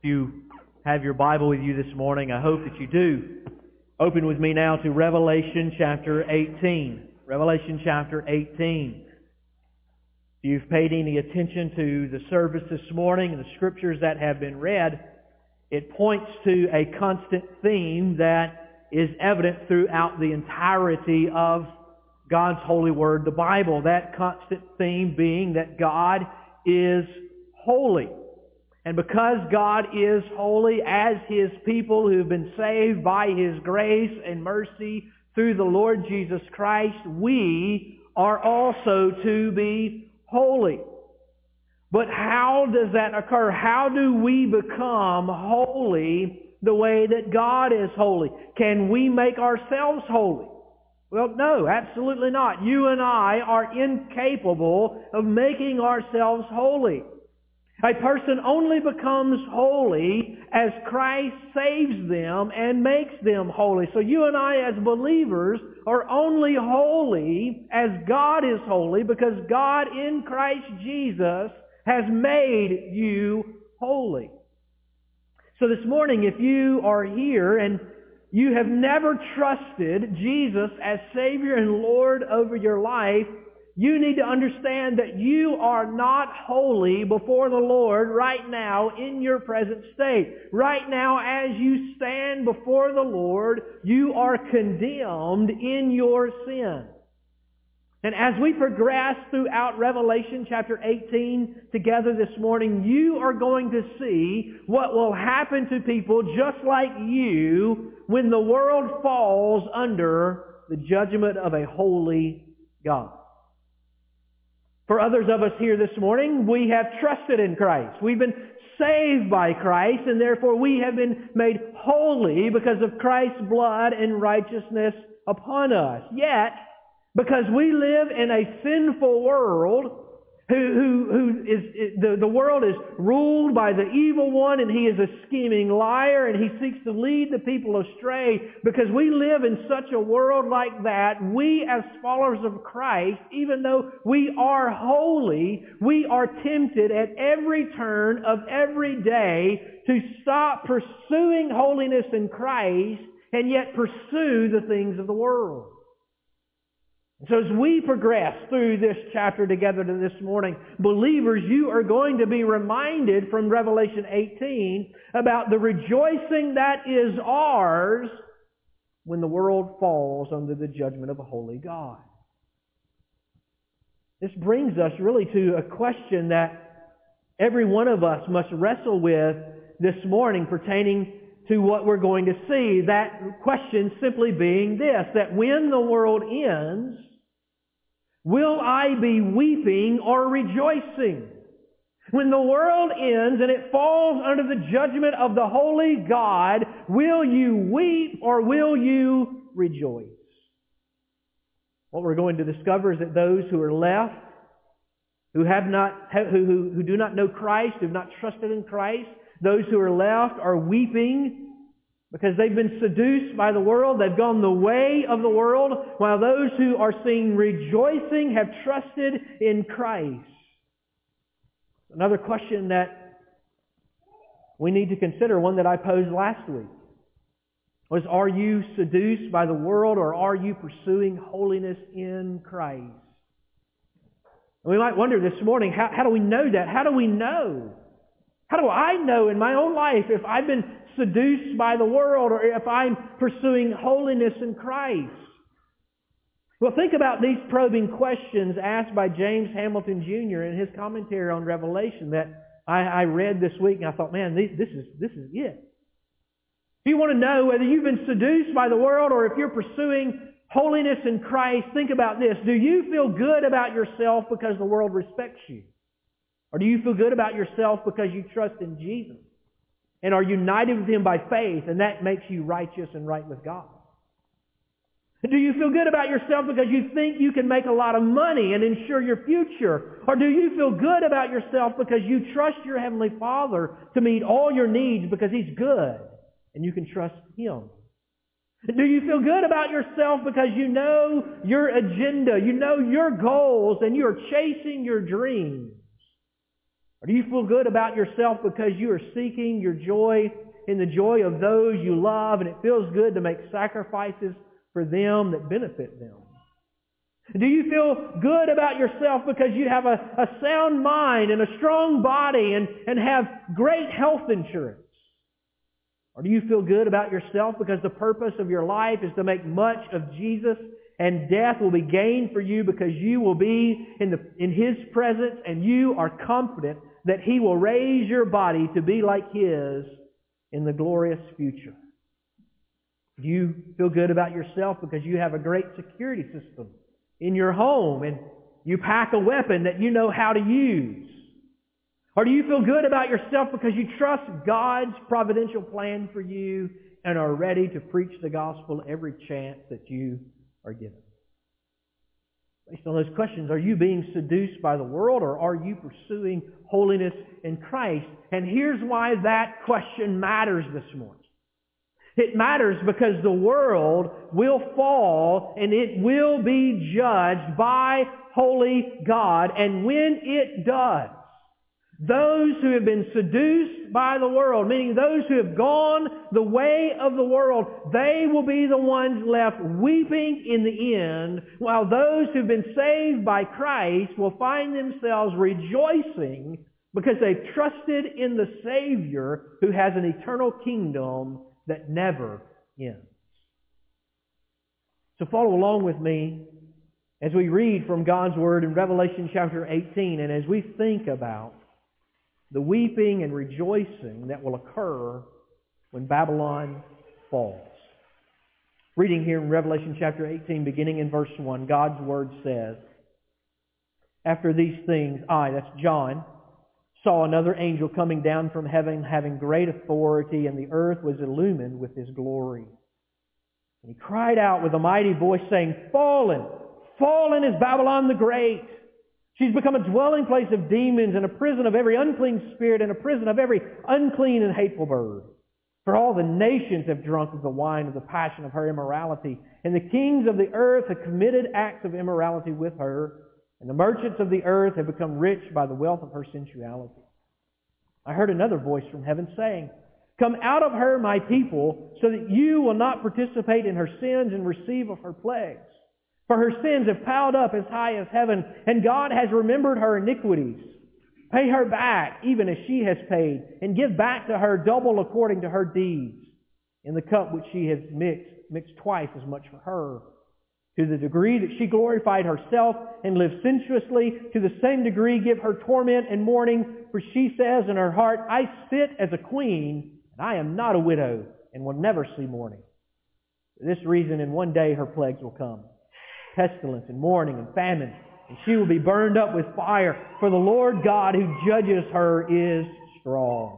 If you have your Bible with you this morning, I hope that you do. Open with me now to Revelation chapter 18. Revelation chapter 18. If you've paid any attention to the service this morning and the scriptures that have been read, it points to a constant theme that is evident throughout the entirety of God's holy word, the Bible. That constant theme being that God is holy. And because God is holy, as His people who have been saved by His grace and mercy through the Lord Jesus Christ, we are also to be holy. But how does that occur? How do we become holy the way that God is holy? Can we make ourselves holy? Well, no, absolutely not. You and I are incapable of making ourselves holy. A person only becomes holy as Christ saves them and makes them holy. So you and I as believers are only holy as God is holy because God in Christ Jesus has made you holy. So this morning, if you are here and you have never trusted Jesus as Savior and Lord over your life, you need to understand that you are not holy before the Lord right now in your present state. Right now, as you stand before the Lord, you are condemned in your sin. And as we progress throughout Revelation chapter 18 together this morning, you are going to see what will happen to people just like you when the world falls under the judgment of a holy God. For others of us here this morning, we have trusted in Christ. We've been saved by Christ, and therefore we have been made holy because of Christ's blood and righteousness upon us. Yet, because we live in a sinful world, the world is ruled by the evil one, and he is a scheming liar, and he seeks to lead the people astray. Because we live in such a world like that, we as followers of Christ, even though we are holy, we are tempted at every turn of every day to stop pursuing holiness in Christ and yet pursue the things of the world. So as we progress through this chapter together this morning, believers, you are going to be reminded from Revelation 18 about the rejoicing that is ours when the world falls under the judgment of a holy God. This brings us really to a question that every one of us must wrestle with this morning pertaining to what we're going to see. That question simply being this, that when the world ends, will I be weeping or rejoicing? When the world ends and it falls under the judgment of the holy God, will you weep or will you rejoice? What we're going to discover is that those who are left, who do not know Christ, who have not trusted in Christ, those who are left are weeping because they've been seduced by the world. They've gone the way of the world, while those who are seen rejoicing have trusted in Christ. Another question that we need to consider, one that I posed last week, was, are you seduced by the world or are you pursuing holiness in Christ? And we might wonder this morning, how do we know that? How do we know? How do I know in my own life if I've been seduced by the world or if I'm pursuing holiness in Christ? Well, think about these probing questions asked by James Hamilton Jr. in his commentary on Revelation that I read this week, and I thought, man, this is it. If you want to know whether you've been seduced by the world or if you're pursuing holiness in Christ, think about this. Do you feel good about yourself because the world respects you? Or do you feel good about yourself because you trust in Jesus and are united with Him by faith, and that makes you righteous and right with God? Do you feel good about yourself because you think you can make a lot of money and ensure your future? Or do you feel good about yourself because you trust your Heavenly Father to meet all your needs because He's good and you can trust Him? Do you feel good about yourself because you know your agenda, you know your goals, and you're chasing your dreams? Or do you feel good about yourself because you are seeking your joy in the joy of those you love, and it feels good to make sacrifices for them that benefit them? Do you feel good about yourself because you have a sound mind and a strong body and have great health insurance? Or do you feel good about yourself because the purpose of your life is to make much of Jesus, and death will be gained for you because you will be in His presence, and you are confident that He will raise your body to be like His in the glorious future? Do you feel good about yourself because you have a great security system in your home and you pack a weapon that you know how to use? Or do you feel good about yourself because you trust God's providential plan for you and are ready to preach the gospel every chance that you are given? Based on those questions, are you being seduced by the world, or are you pursuing holiness in Christ? And here's why that question matters this morning. It matters because the world will fall and it will be judged by holy God. And when it does, those who have been seduced by the world, meaning those who have gone the way of the world, they will be the ones left weeping in the end, while those who have been saved by Christ will find themselves rejoicing because they've trusted in the Savior who has an eternal kingdom that never ends. So follow along with me as we read from God's Word in Revelation chapter 18, and as we think about the weeping and rejoicing that will occur when Babylon falls. Reading here in Revelation chapter 18, beginning in verse 1, God's Word says, "After these things, I," that's John, "saw another angel coming down from heaven, having great authority, and the earth was illumined with his glory. And he cried out with a mighty voice, saying, 'Fallen, fallen is Babylon the Great. She's become a dwelling place of demons and a prison of every unclean spirit and a prison of every unclean and hateful bird. For all the nations have drunk of the wine of the passion of her immorality, and the kings of the earth have committed acts of immorality with her, and the merchants of the earth have become rich by the wealth of her sensuality.' I heard another voice from heaven saying, 'Come out of her, my people, so that you will not participate in her sins and receive of her plagues. For her sins have piled up as high as heaven, and God has remembered her iniquities. Pay her back, even as she has paid, and give back to her double according to her deeds. In the cup which she has mixed twice as much for her. To the degree that she glorified herself and lived sensuously, to the same degree give her torment and mourning. For she says in her heart, I sit as a queen, and I am not a widow, and will never see mourning. For this reason, in one day her plagues will come. Pestilence and mourning and famine, and she will be burned up with fire, for the Lord God who judges her is strong.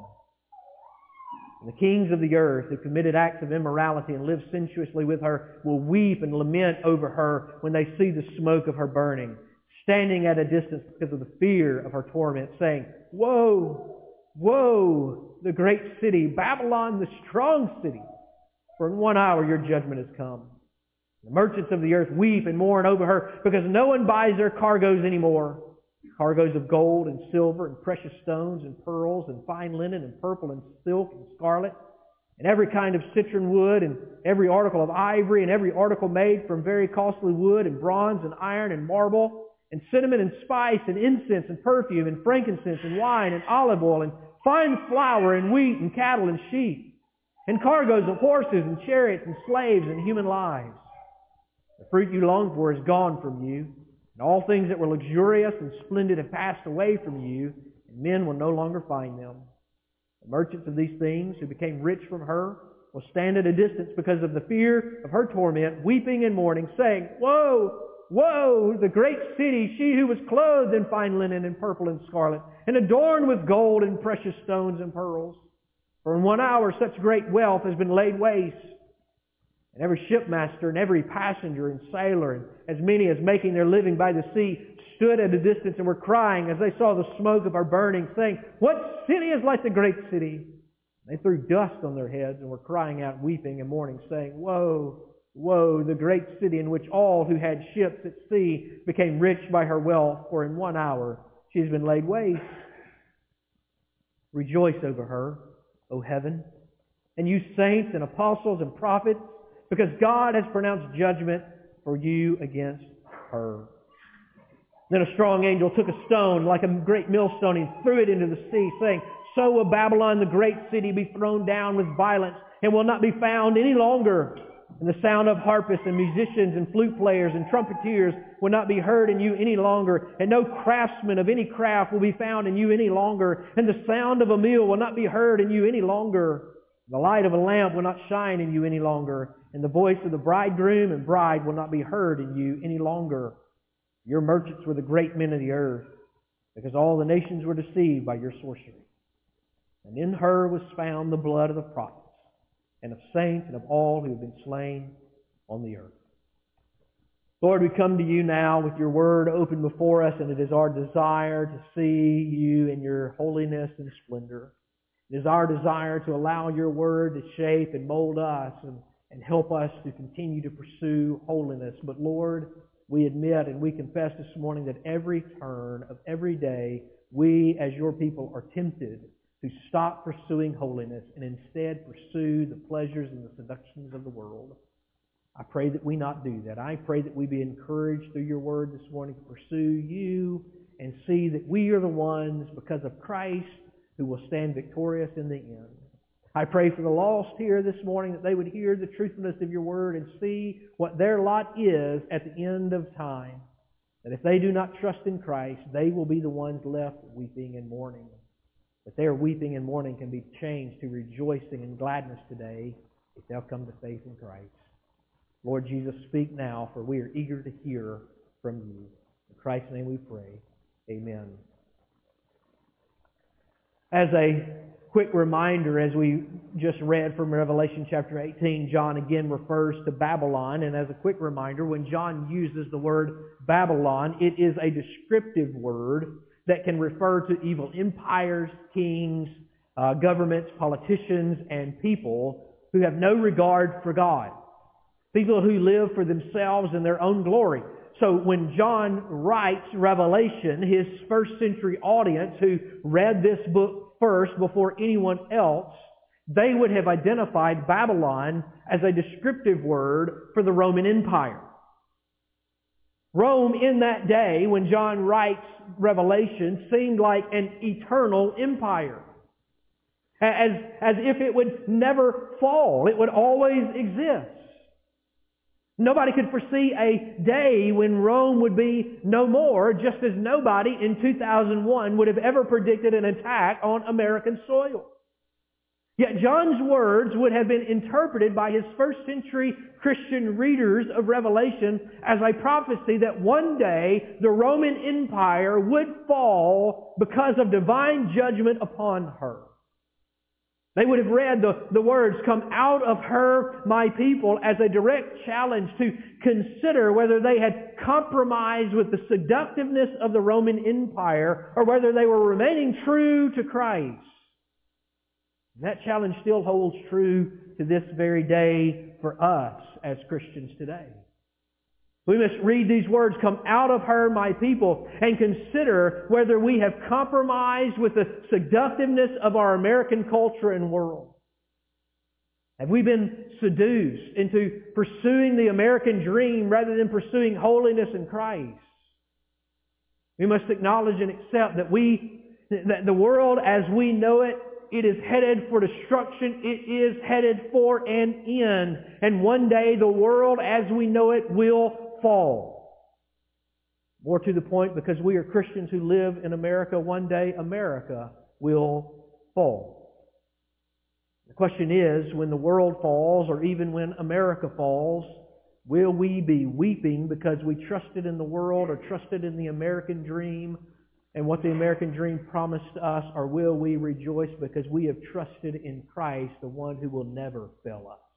And the kings of the earth who committed acts of immorality and lived sensuously with her will weep and lament over her when they see the smoke of her burning, standing at a distance because of the fear of her torment, saying, Woe, woe, the great city, Babylon, the strong city, for in 1 hour your judgment has come. The merchants of the earth weep and mourn over her because no one buys their cargoes anymore. Cargoes of gold and silver and precious stones and pearls and fine linen and purple and silk and scarlet and every kind of citron wood and every article of ivory and every article made from very costly wood and bronze and iron and marble and cinnamon and spice and incense and perfume and frankincense and wine and olive oil and fine flour and wheat and cattle and sheep and cargoes of horses and chariots and slaves and human lives. The fruit you longed for is gone from you, and all things that were luxurious and splendid have passed away from you, and men will no longer find them. The merchants of these things who became rich from her will stand at a distance because of the fear of her torment, weeping and mourning, saying, Woe, woe, the great city, she who was clothed in fine linen and purple and scarlet, and adorned with gold and precious stones and pearls. For in 1 hour such great wealth has been laid waste. And every shipmaster and every passenger and sailor, and as many as making their living by the sea, stood at a distance and were crying as they saw the smoke of her burning, saying, What city is like the great city? They threw dust on their heads and were crying out, weeping and mourning, saying, Woe, woe, the great city in which all who had ships at sea became rich by her wealth, for in 1 hour she has been laid waste. Rejoice over her, O heaven, and you saints and apostles and prophets, because God has pronounced judgment for you against her. Then a strong angel took a stone like a great millstone and threw it into the sea, saying, So will Babylon, the great city, be thrown down with violence, and will not be found any longer. And the sound of harpists and musicians and flute players and trumpeters will not be heard in you any longer. And no craftsman of any craft will be found in you any longer. And the sound of a mill will not be heard in you any longer. The light of a lamp will not shine in you any longer. And the voice of the bridegroom and bride will not be heard in you any longer. Your merchants were the great men of the earth, because all the nations were deceived by your sorcery. And in her was found the blood of the prophets, and of saints, and of all who have been slain on the earth. Lord, we come to you now with your word open before us, and it is our desire to see you in your holiness and splendor. It is our desire to allow your word to shape and mold us and help us to continue to pursue holiness. But Lord, we admit and we confess this morning that every turn of every day, we as your people are tempted to stop pursuing holiness and instead pursue the pleasures and the seductions of the world. I pray that we not do that. I pray that we be encouraged through your word this morning to pursue you and see that we are the ones, because of Christ, who will stand victorious in the end. I pray for the lost here this morning that they would hear the truthfulness of your word and see what their lot is at the end of time. That if they do not trust in Christ, they will be the ones left weeping and mourning. But their weeping and mourning can be changed to rejoicing and gladness today if they'll come to faith in Christ. Lord Jesus, speak now, for we are eager to hear from you. In Christ's name we pray. Amen. As a quick reminder, as we just read from Revelation chapter 18, John again refers to Babylon. And as a quick reminder, when John uses the word Babylon, it is a descriptive word that can refer to evil empires, kings, governments, politicians, and people who have no regard for God. People who live for themselves and their own glory. So when John writes Revelation, his first century audience who read this book first before anyone else, they would have identified Babylon as a descriptive word for the Roman Empire. Rome in that day, when John writes Revelation, seemed like an eternal empire. As if it would never fall. It would always exist. Nobody could foresee a day when Rome would be no more, just as nobody in 2001 would have ever predicted an attack on American soil. Yet John's words would have been interpreted by his first century Christian readers of Revelation as a prophecy that one day the Roman Empire would fall because of divine judgment upon her. They would have read the words, "Come out of her, my people," as a direct challenge to consider whether they had compromised with the seductiveness of the Roman Empire or whether they were remaining true to Christ. That challenge still holds true to this very day for us as Christians today. We must read these words, "Come out of her, my people," and consider whether we have compromised with the seductiveness of our American culture and world. Have we been seduced into pursuing the American dream rather than pursuing holiness in Christ? We must acknowledge and accept that the world as we know it, it is headed for destruction. It is headed for an end. And one day the world as we know it will fall. More to the point, because we are Christians who live in America, one day America will fall. The question is, when the world falls, or even when America falls, will we be weeping because we trusted in the world or trusted in the American dream and what the American dream promised us, or will we rejoice because we have trusted in Christ, the one who will never fail us?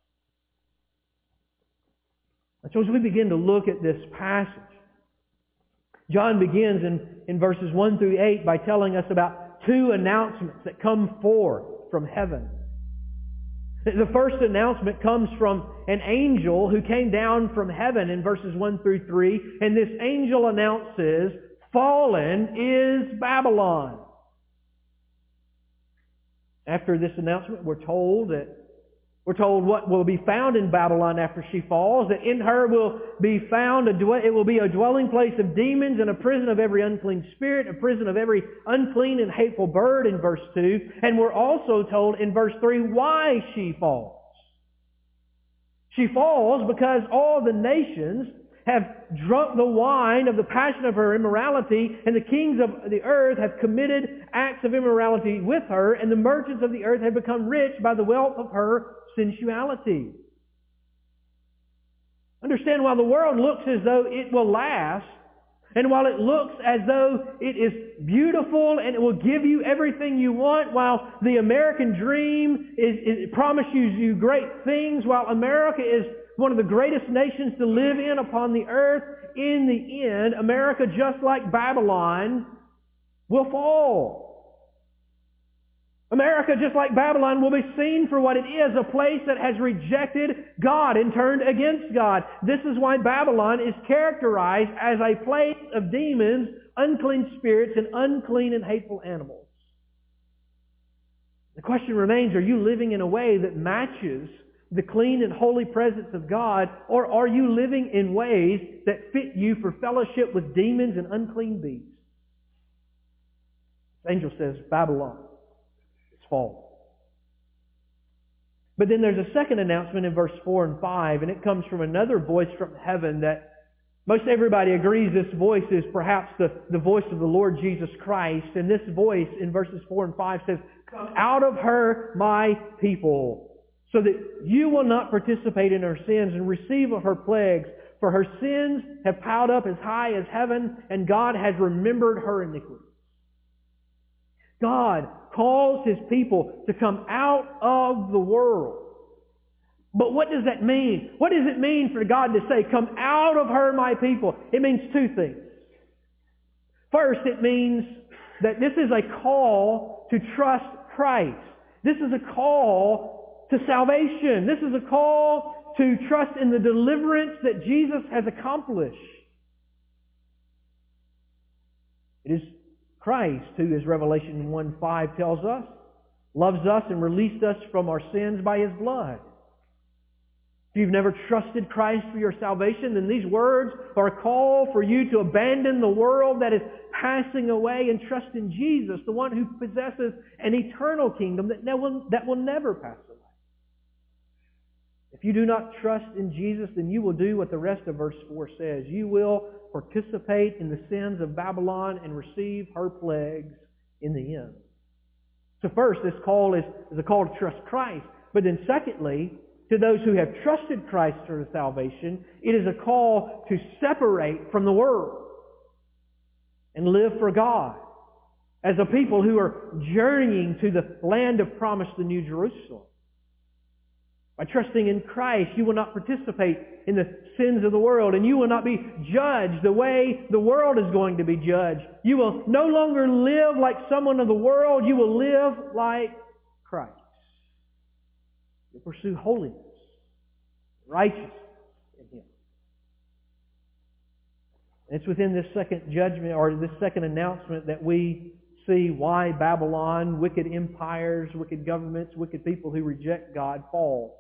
And so as we begin to look at this passage, John begins in verses 1 through 8 by telling us about two announcements that come forth from heaven. The first announcement comes from an angel who came down from heaven in verses 1 through 3, and this angel announces, "Fallen is Babylon." After this announcement, we're told what will be found in Babylon after she falls, that in her will be found, it will be a dwelling place of demons and a prison of every unclean spirit, a prison of every unclean and hateful bird in verse 2. And we're also told in verse 3 why she falls. She falls because all the nations have drunk the wine of the passion of her immorality, and the kings of the earth have committed acts of immorality with her, and the merchants of the earth have become rich by the wealth of her sensuality. Understand, while the world looks as though it will last, and while it looks as though it is beautiful and it will give you everything you want, while the American dream promises you great things, while America is one of the greatest nations to live in upon the earth, in the end, America, just like Babylon, will fall. America, just like Babylon, will be seen for what it is, a place that has rejected God and turned against God. This is why Babylon is characterized as a place of demons, unclean spirits, and unclean and hateful animals. The question remains, are you living in a way that matches the clean and holy presence of God, or are you living in ways that fit you for fellowship with demons and unclean beasts? The angel says, Babylon is fallen. But then there's a second announcement in verse 4 and 5, and it comes from another voice from heaven that most everybody agrees this voice is perhaps the voice of the Lord Jesus Christ. And this voice in verses 4 and 5 says, "Come out of her, my people, so that you will not participate in her sins and receive of her plagues. For her sins have piled up as high as heaven, and God has remembered her iniquity." God calls His people to come out of the world. But what does that mean? What does it mean for God to say, "Come out of her, my people"? It means two things. First, it means that this is a call to trust Christ. This is a call to salvation. This is a call to trust in the deliverance that Jesus has accomplished. It is Christ who, as Revelation 1:5 tells us, loves us and released us from our sins by His blood. If you've never trusted Christ for your salvation, then these words are a call for you to abandon the world that is passing away and trust in Jesus, the one who possesses an eternal kingdom that will never pass away. If you do not trust in Jesus, then you will do what the rest of verse 4 says. You will participate in the sins of Babylon and receive her plagues in the end. So first, this call is a call to trust Christ. But then secondly, to those who have trusted Christ for salvation, it is a call to separate from the world and live for God as a people who are journeying to the land of promise, the New Jerusalem. By trusting in Christ, you will not participate in the sins of the world, and you will not be judged the way the world is going to be judged. You will no longer live like someone of the world. You will live like Christ. You pursue holiness, righteousness in Him. And it's within this second judgment, or this second announcement, that we see why Babylon, wicked empires, wicked governments, wicked people who reject God fall.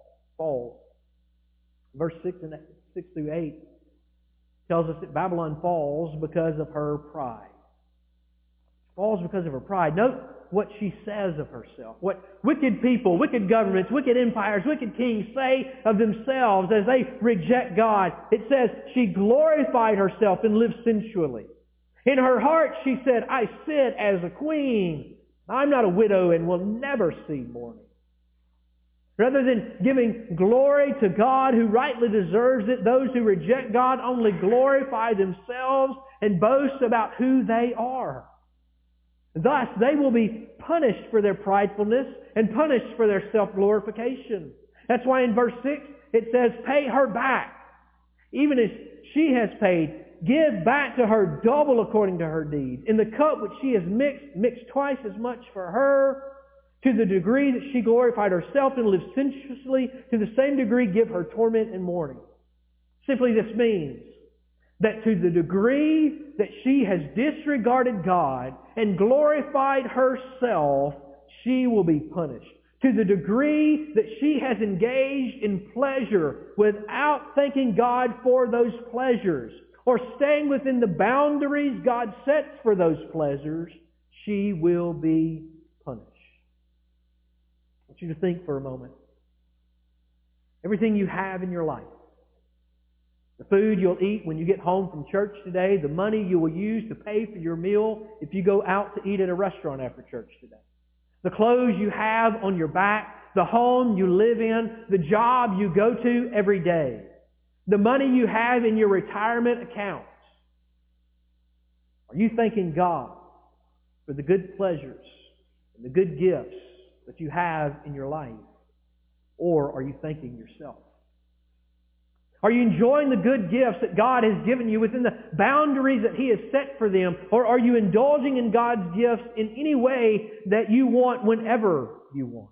Verse 6 through 8 tells us that Babylon falls because of her pride. Falls because of her pride. Note what she says of herself. What wicked people, wicked governments, wicked empires, wicked kings say of themselves as they reject God. It says she glorified herself and lived sensually. In her heart she said, "I sit as a queen. I'm not a widow and will never see mourning." Rather than giving glory to God who rightly deserves it, those who reject God only glorify themselves and boast about who they are. Thus, they will be punished for their pridefulness and punished for their self-glorification. That's why in verse 6 it says, "Pay her back, even as she has paid. Give back to her double according to her deeds. In the cup which she has mix twice as much for her. To the degree that she glorified herself and lived sensuously, to the same degree give her torment and mourning." Simply this means that to the degree that she has disregarded God and glorified herself, she will be punished. To the degree that she has engaged in pleasure without thanking God for those pleasures, or staying within the boundaries God sets for those pleasures, she will be punished. I want you to think for a moment. Everything you have in your life, the food you'll eat when you get home from church today, the money you will use to pay for your meal if you go out to eat at a restaurant after church today, the clothes you have on your back, the home you live in, the job you go to every day, the money you have in your retirement accounts. Are you thanking God for the good pleasures and the good gifts that you have in your life? Or are you thanking yourself? Are you enjoying the good gifts that God has given you within the boundaries that He has set for them? Or are you indulging in God's gifts in any way that you want whenever you want?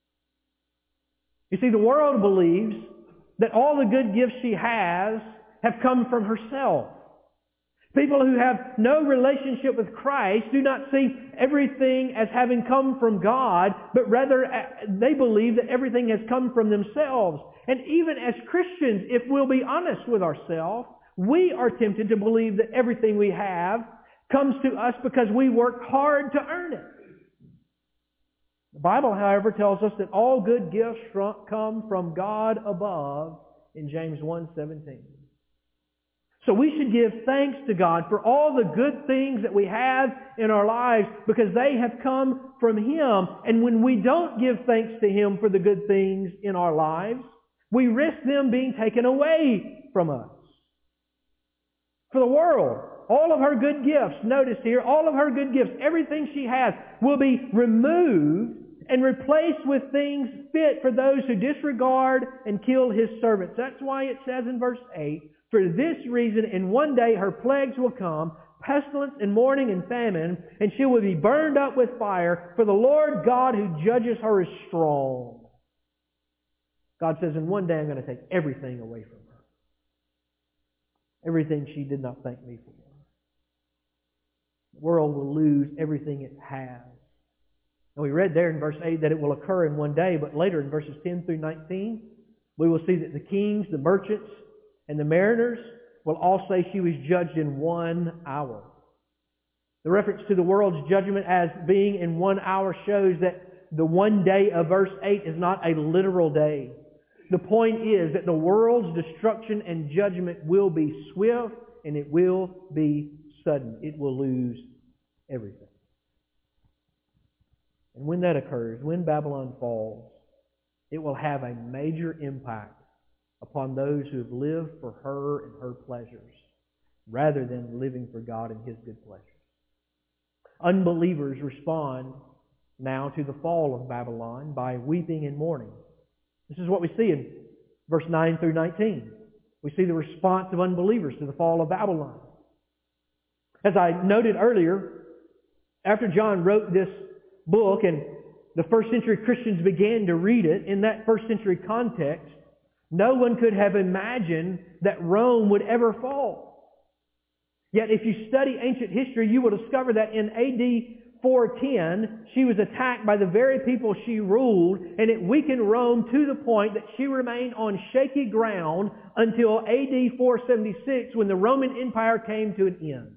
You see, the world believes that all the good gifts she has have come from herself. People who have no relationship with Christ do not see everything as having come from God, but rather they believe that everything has come from themselves. And even as Christians, if we'll be honest with ourselves, we are tempted to believe that everything we have comes to us because we work hard to earn it. The Bible, however, tells us that all good gifts come from God above in James 1:17. So we should give thanks to God for all the good things that we have in our lives because they have come from Him. And when we don't give thanks to Him for the good things in our lives, we risk them being taken away from us. For the world, all of her good gifts, notice here, all of her good gifts, everything she has will be removed and replaced with things fit for those who disregard and kill His servants. That's why it says in verse 8, for this reason, in one day her plagues will come, pestilence and mourning and famine, and she will be burned up with fire, for the Lord God who judges her is strong. God says, in one day I'm going to take everything away from her. Everything she did not thank me for. The world will lose everything it has. And we read there in verse 8 that it will occur in one day, but later in verses 10 through 19, we will see that the kings, the merchants, and the mariners will all say she was judged in 1 hour. The reference to the world's judgment as being in 1 hour shows that the one day of verse 8 is not a literal day. The point is that the world's destruction and judgment will be swift and it will be sudden. It will lose everything. And when that occurs, when Babylon falls, it will have a major impact upon those who have lived for her and her pleasures, rather than living for God and His good pleasures. Unbelievers respond now to the fall of Babylon by weeping and mourning. This is what we see in verse 9 through 19. We see the response of unbelievers to the fall of Babylon. As I noted earlier, after John wrote this book and the first century Christians began to read it in that first century context, no one could have imagined that Rome would ever fall. Yet if you study ancient history, you will discover that in AD 410, she was attacked by the very people she ruled, and it weakened Rome to the point that she remained on shaky ground until AD 476 when the Roman Empire came to an end.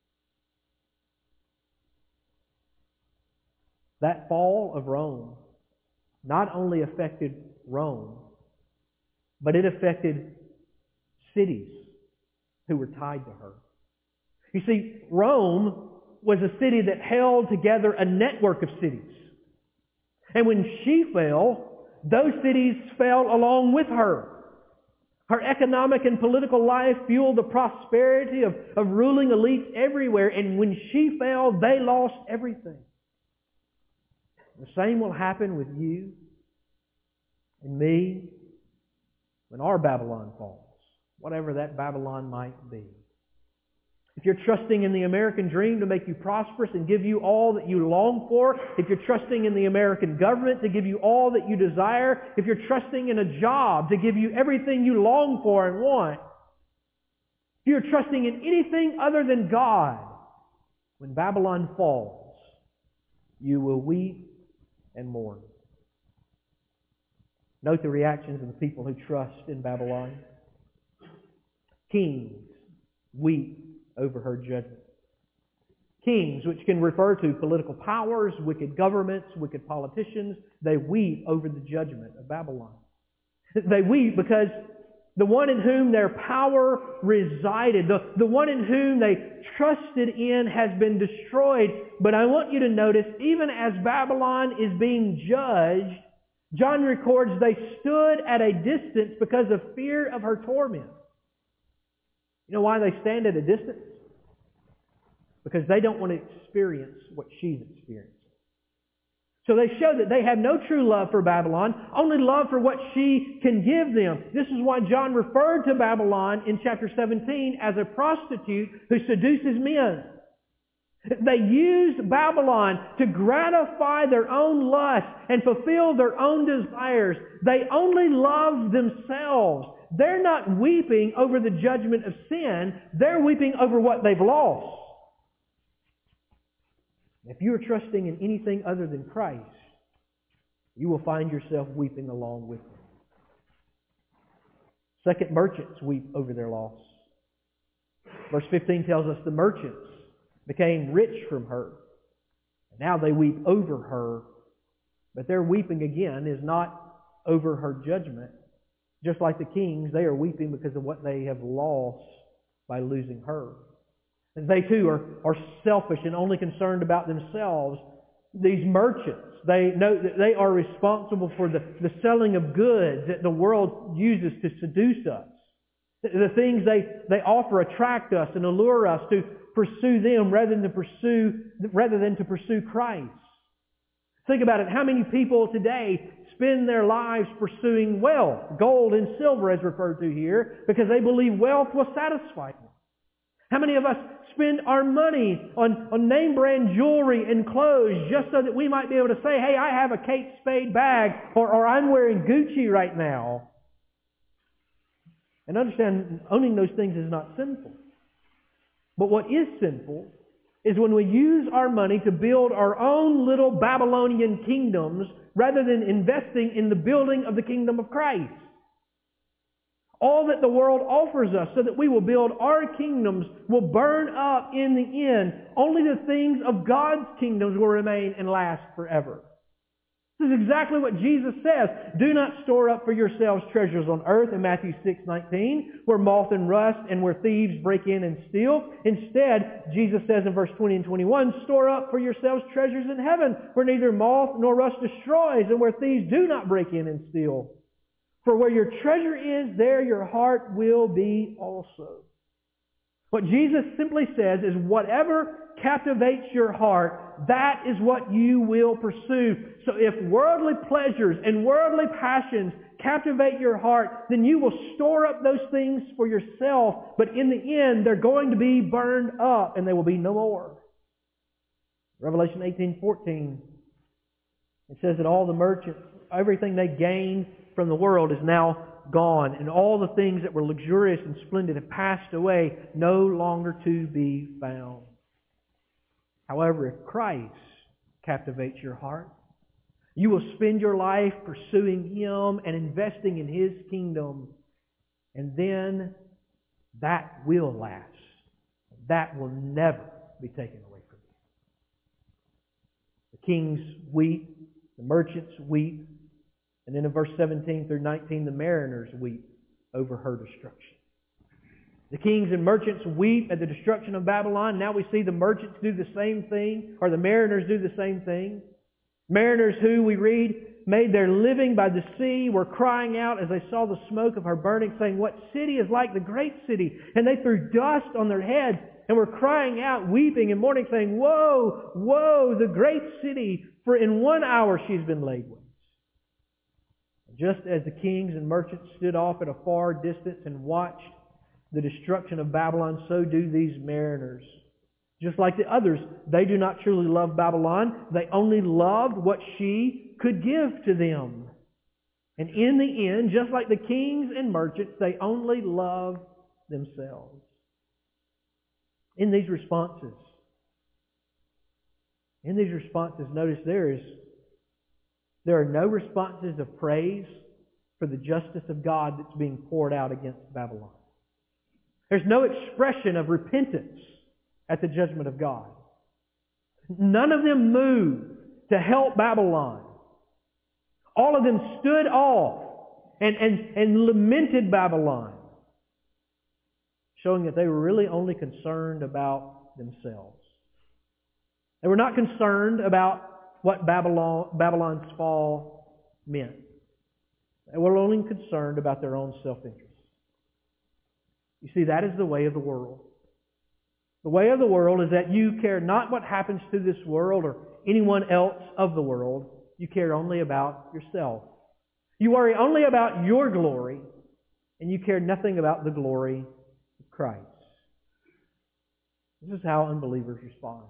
That fall of Rome not only affected Rome, but it affected cities who were tied to her. You see, Rome was a city that held together a network of cities. And when she fell, those cities fell along with her. Her economic and political life fueled the prosperity of ruling elites everywhere. And when she fell, they lost everything. The same will happen with you and me when our Babylon falls, whatever that Babylon might be. If you're trusting in the American dream to make you prosperous and give you all that you long for, if you're trusting in the American government to give you all that you desire, if you're trusting in a job to give you everything you long for and want, if you're trusting in anything other than God, when Babylon falls, you will weep and mourn. Note the reactions of the people who trust in Babylon. Kings weep over her judgment. Kings, which can refer to political powers, wicked governments, wicked politicians, they weep over the judgment of Babylon. They weep because the one in whom their power resided, the one in whom they trusted in, has been destroyed. But I want you to notice, even as Babylon is being judged, John records they stood at a distance because of fear of her torment. You know why they stand at a distance? Because they don't want to experience what she's experiencing. So they show that they have no true love for Babylon, only love for what she can give them. This is why John referred to Babylon in chapter 17 as a prostitute who seduces men. They used Babylon to gratify their own lust and fulfill their own desires. They only love themselves. They're not weeping over the judgment of sin. They're weeping over what they've lost. If you are trusting in anything other than Christ, you will find yourself weeping along with them. Second, merchants weep over their loss. Verse 15 tells us the merchants became rich from her. And now they weep over her. But their weeping again is not over her judgment. Just like the kings, they are weeping because of what they have lost by losing her. And they too are selfish and only concerned about themselves. These merchants, they know that they are responsible for the selling of goods that the world uses to seduce us. The things they offer attract us and allure us to pursue them rather than to pursue Christ. Think about it. How many people today spend their lives pursuing wealth, gold and silver as referred to here, because they believe wealth will satisfy them? How many of us spend our money on name brand jewelry and clothes just so that we might be able to say, hey, I have a Kate Spade bag, or I'm wearing Gucci right now? And understand, owning those things is not sinful. But what is sinful is when we use our money to build our own little Babylonian kingdoms rather than investing in the building of the kingdom of Christ. All that the world offers us so that we will build our kingdoms will burn up in the end. Only the things of God's kingdoms will remain and last forever. This is exactly what Jesus says. Do not store up for yourselves treasures on earth in Matthew 6:19, where moth and rust and where thieves break in and steal. Instead, Jesus says in verse 20 and 21, store up for yourselves treasures in heaven, where neither moth nor rust destroys and where thieves do not break in and steal. For where your treasure is, there your heart will be also. What Jesus simply says is whatever captivates your heart, that is what you will pursue. So if worldly pleasures and worldly passions captivate your heart, then you will store up those things for yourself. But in the end, they're going to be burned up and they will be no more. Revelation 18:14, it says that all the merchants, everything they gained from the world is now gone, and all the things that were luxurious and splendid have passed away, no longer to be found. However, if Christ captivates your heart, you will spend your life pursuing Him and investing in His kingdom, and then that will last. That will never be taken away from you. The kings weep, the merchants weep, and then in verse 17 through 19, the mariners weep over her destruction. The kings and merchants weep at the destruction of Babylon. Now we see the merchants do the same thing, or the mariners do the same thing. Mariners who, we read, made their living by the sea were crying out as they saw the smoke of her burning, saying, what city is like the great city? And they threw dust on their heads and were crying out, weeping and mourning, saying, woe, woe, the great city, for in 1 hour she's been laid waste. Just as the kings and merchants stood off at a far distance and watched the destruction of Babylon, so do these mariners. Just like the others, they do not truly love Babylon. They only loved what she could give to them. And in the end, just like the kings and merchants, they only love themselves. In these responses, notice there is There are no responses of praise for the justice of God that's being poured out against Babylon. There's no expression of repentance at the judgment of God. None of them moved to help Babylon. All of them stood off and lamented Babylon, showing that they were really only concerned about themselves. They were not concerned about what Babylon's fall meant. They were only concerned about their own self-interest. You see, that is the way of the world. The way of the world is that you care not what happens to this world or anyone else of the world. You care only about yourself. You worry only about your glory, and you care nothing about the glory of Christ. This is how unbelievers respond.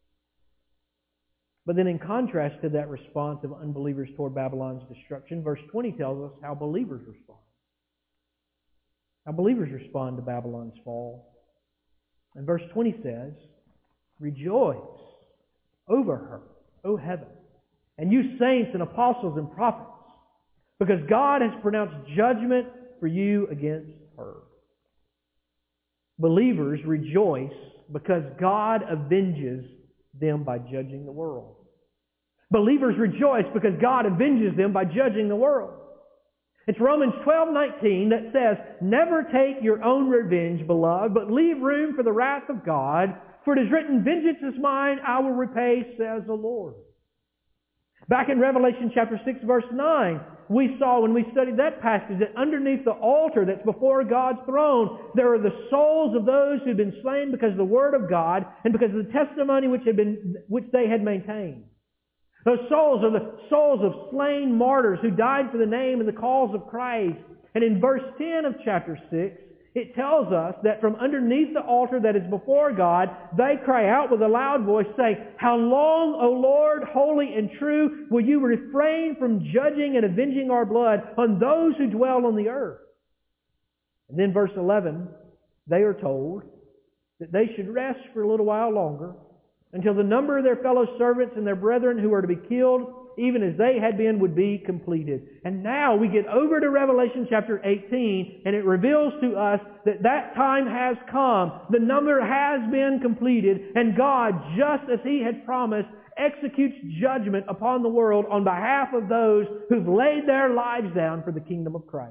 But then in contrast to that response of unbelievers toward Babylon's destruction, verse 20 tells us how believers respond. How believers respond to Babylon's fall. And verse 20 says, "Rejoice over her, O heaven, and you saints and apostles and prophets, because God has pronounced judgment for you against her." Believers rejoice because God avenges them by judging the world. Believers rejoice because God avenges them by judging the world. It's Romans 12:19 that says, "Never take your own revenge, beloved, but leave room for the wrath of God. For it is written, 'Vengeance is mine, I will repay,' says the Lord." Back in Revelation chapter 6, verse 9, we saw when we studied that passage that underneath the altar that's before God's throne, there are the souls of those who had been slain because of the Word of God and because of the testimony which they had maintained. Those souls are the souls of slain martyrs who died for the name and the cause of Christ. And in verse 10 of chapter 6, it tells us that from underneath the altar that is before God, they cry out with a loud voice, saying, "How long, O Lord, holy and true, will you refrain from judging and avenging our blood on those who dwell on the earth?" And then verse 11, they are told that they should rest for a little while longer, until the number of their fellow servants and their brethren who are to be killed, even as they had been, would be completed. And now we get over to Revelation chapter 18, and it reveals to us that that time has come. The number has been completed, and God, just as He had promised, executes judgment upon the world on behalf of those who've laid their lives down for the kingdom of Christ.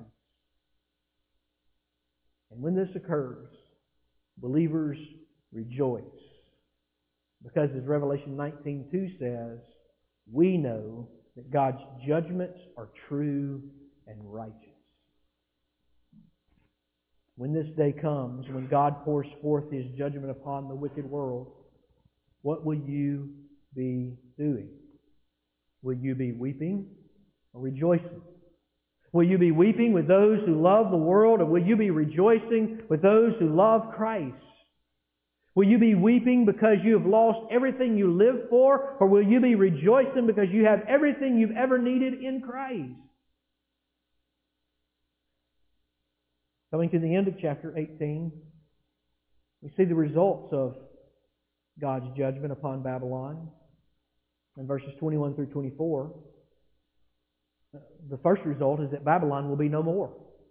And when this occurs, believers rejoice. Because as Revelation 19:2 says, we know that God's judgments are true and righteous. When this day comes, when God pours forth His judgment upon the wicked world, what will you be doing? Will you be weeping or rejoicing? Will you be weeping with those who love the world, or will you be rejoicing with those who love Christ? Will you be weeping because you have lost everything you live for? Or will you be rejoicing because you have everything you've ever needed in Christ? Coming to the end of chapter 18, we see the results of God's judgment upon Babylon in verses 21 through 24. The first result is that Babylon will be no more.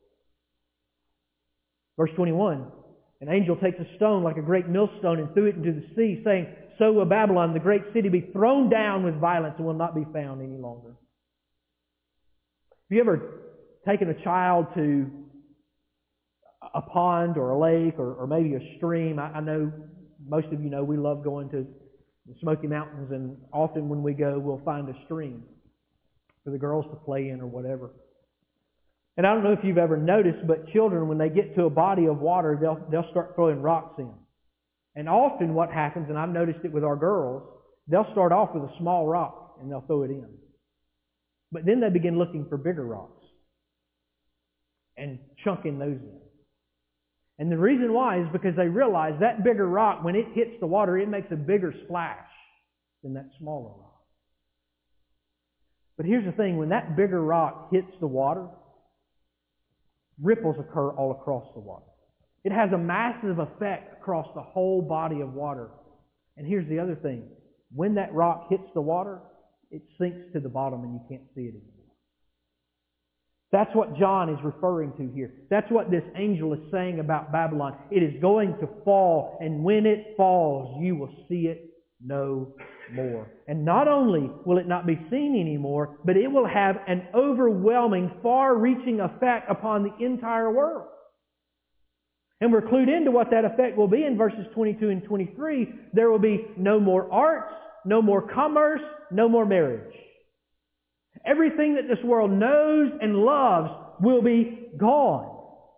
Verse 21, "An angel takes a stone like a great millstone and threw it into the sea, saying, 'So will Babylon, the great city, be thrown down with violence and will not be found any longer.'" Have you ever taken a child to a pond or a lake or maybe a stream? I know most of you know we love going to the Smoky Mountains, and often when we go, we'll find a stream for the girls to play in or whatever. And I don't know if you've ever noticed, but children, when they get to a body of water, they'll start throwing rocks in. And often what happens, and I've noticed it with our girls, they'll start off with a small rock and they'll throw it in. But then they begin looking for bigger rocks and chunking those in. And the reason why is because they realize that bigger rock, when it hits the water, it makes a bigger splash than that smaller rock. But here's the thing, when that bigger rock hits the water, ripples occur all across the water. It has a massive effect across the whole body of water. And here's the other thing. When that rock hits the water, it sinks to the bottom and you can't see it anymore. That's what John is referring to here. That's what this angel is saying about Babylon. It is going to fall, and when it falls, you will see it no more. And not only will it not be seen anymore, but it will have an overwhelming, far-reaching effect upon the entire world. And we're clued into what that effect will be in verses 22 and 23. There will be no more arts, no more commerce, no more marriage. Everything that this world knows and loves will be gone.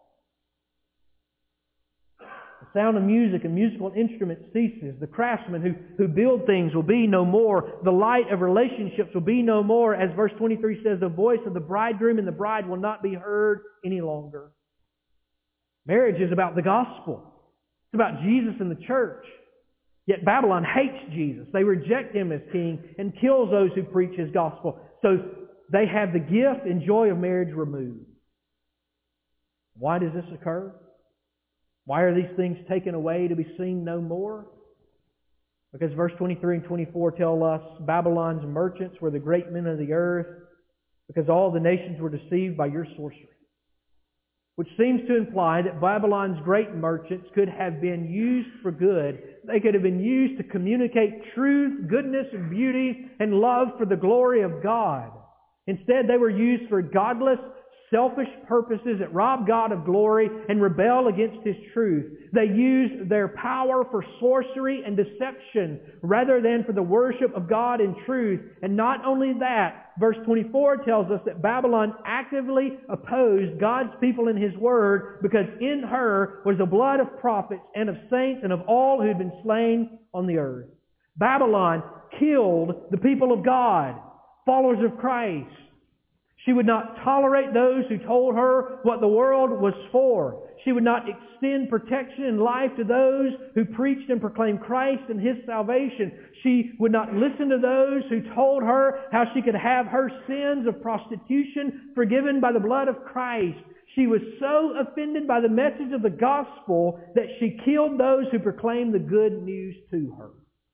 The sound of music and musical instruments ceases. The craftsmen who build things will be no more. The light of relationships will be no more. As verse 23 says, the voice of the bridegroom and the bride will not be heard any longer. Marriage is about the gospel. It's about Jesus and the church. Yet Babylon hates Jesus. They reject Him as king and kills those who preach His gospel. So they have the gift and joy of marriage removed. Why does this occur? Why are these things taken away to be seen no more? Because verse 23 and 24 tell us Babylon's merchants were the great men of the earth, because all the nations were deceived by your sorcery. Which seems to imply that Babylon's great merchants could have been used for good. They could have been used to communicate truth, goodness, and beauty, and love for the glory of God. Instead, they were used for godless, selfish purposes that rob God of glory and rebel against His truth. They used their power for sorcery and deception rather than for the worship of God in truth. And not only that, verse 24 tells us that Babylon actively opposed God's people in His Word because in her was the blood of prophets and of saints and of all who had been slain on the earth. Babylon killed the people of God, followers of Christ. She would not tolerate those who told her what the world was for. She would not extend protection and life to those who preached and proclaimed Christ and His salvation. She would not listen to those who told her how she could have her sins of prostitution forgiven by the blood of Christ. She was so offended by the message of the gospel that she killed those who proclaimed the good news to her.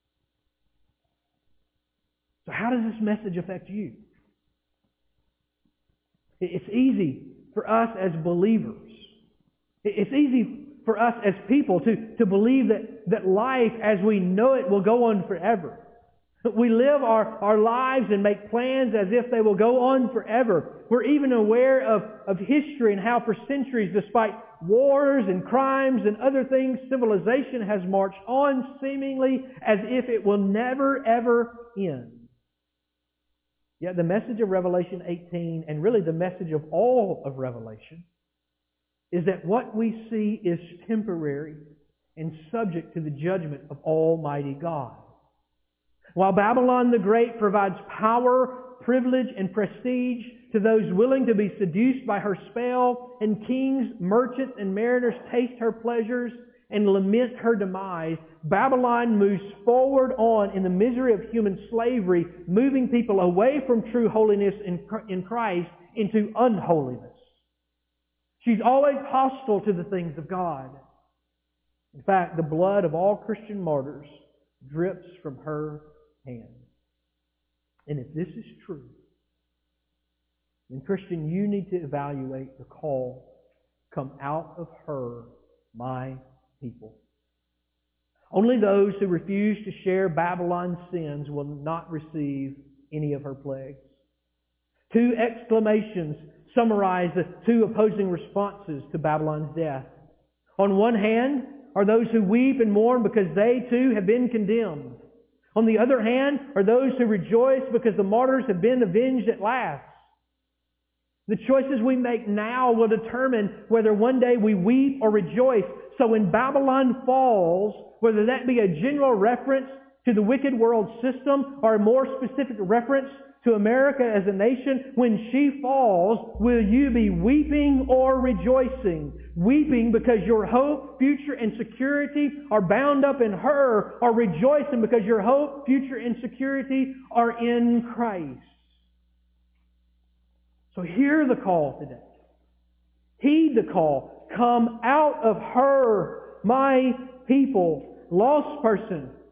So how does this message affect you? It's easy for us as believers. It's easy for us as people to believe that life as we know it will go on forever. We live our lives and make plans as if they will go on forever. We're even aware of history and how for centuries, despite wars and crimes and other things, civilization has marched on seemingly as if it will never, ever end. Yet the message of Revelation 18, and really the message of all of Revelation, is that what we see is temporary and subject to the judgment of Almighty God. While Babylon the Great provides power, privilege, and prestige to those willing to be seduced by her spell, and kings, merchants, and mariners taste her pleasures and lament her demise, Babylon moves forward on in the misery of human slavery, moving people away from true holiness in Christ into unholiness. She's always hostile to the things of God. In fact, the blood of all Christian martyrs drips from her hand. And if this is true, then Christian, you need to evaluate the call, "Come out of her, my people." Only those who refuse to share Babylon's sins will not receive any of her plagues. Two exclamations summarize the two opposing responses to Babylon's death. On one hand are those who weep and mourn because they too have been condemned. On the other hand are those who rejoice because the martyrs have been avenged at last. The choices we make now will determine whether one day we weep or rejoice. So when Babylon falls, whether that be a general reference to the wicked world system or a more specific reference to America as a nation, when she falls, will you be weeping or rejoicing? Weeping because your hope, future, and security are bound up in her, or rejoicing because your hope, future, and security are in Christ. So hear the call today. Heed the call. Come out of her, my people. Lost person.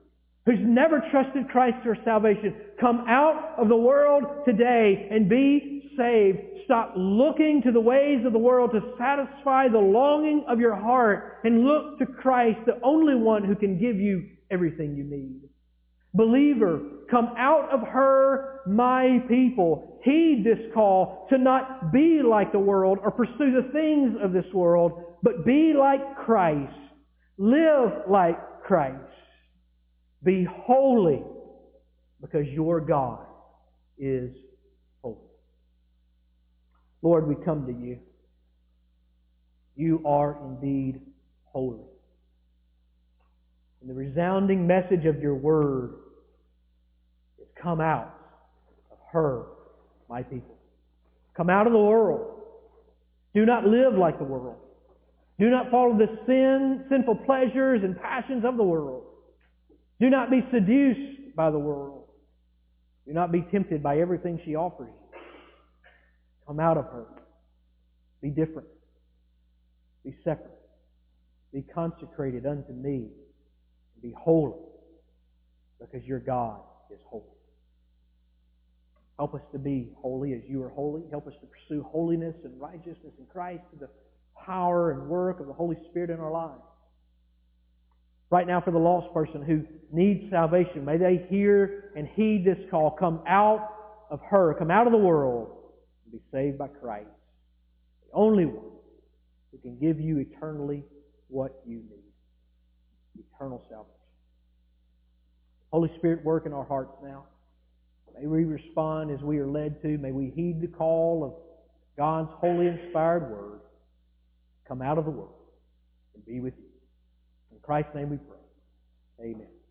who's never trusted Christ for salvation, come out of the world today and be saved. Stop looking to the ways of the world to satisfy the longing of your heart and look to Christ, the only one who can give you everything you need. Believer, come out of her, my people. Heed this call to not be like the world or pursue the things of this world, but be like Christ. Live like Christ. Be holy, because your God is holy. Lord, we come to you. You are indeed holy. And the resounding message of your word is, come out of her, my people. Come out of the world. Do not live like the world. Do not follow the sinful pleasures and passions of the world. Do not be seduced by the world. Do not be tempted by everything she offers you. Come out of her. Be different. Be separate. Be consecrated unto me. Be holy, because your God is holy. Help us to be holy as you are holy. Help us to pursue holiness and righteousness in Christ through the power and work of the Holy Spirit in our lives. Right now, for the lost person who needs salvation, may they hear and heed this call. Come out of her, come out of the world, and be saved by Christ, the only one who can give you eternally what you need. Eternal salvation. Holy Spirit, work in our hearts now. May we respond as we are led to. May we heed the call of God's holy inspired word. Come out of the world and be with you. In Christ's name we pray. Amen.